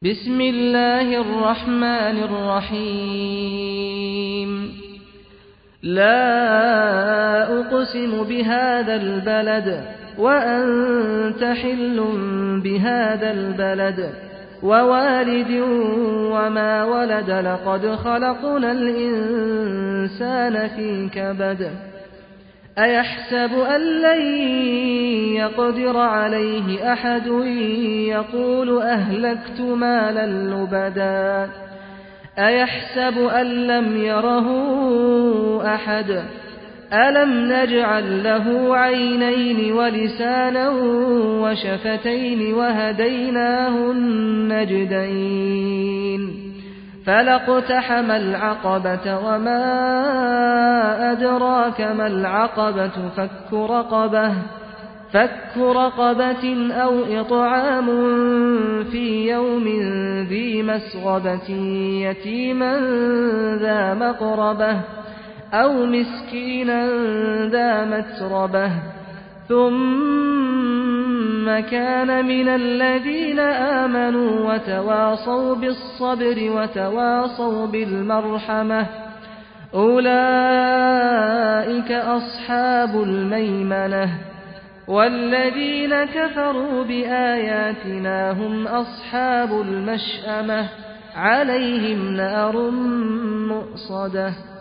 بسم الله الرحمن الرحيم لا أقسم بهذا البلد وأنت حل بهذا البلد ووالد وما ولد لقد خلقنا الإنسان في كبد أيحسب أن لن يقدر عليه أحد يقول أهلكت مالا لبدا أيحسب أن لم يره أحد ألم نجعل له عينين ولسانا وشفتين وهديناه النجدين فلاقتحم العقبة وما أدراك ما العقبة فك رقبة أو إطعام في يوم ذي مسغبة يتيما ذا مقربة أو مسكينا ذا متربة ثم كان من الذين آمنوا وتواصوا بالصبر وتواصوا بالمرحمة أولئك أصحاب الميمنة والذين كفروا بآياتنا هم أصحاب المشأمة عليهم نار مؤصدة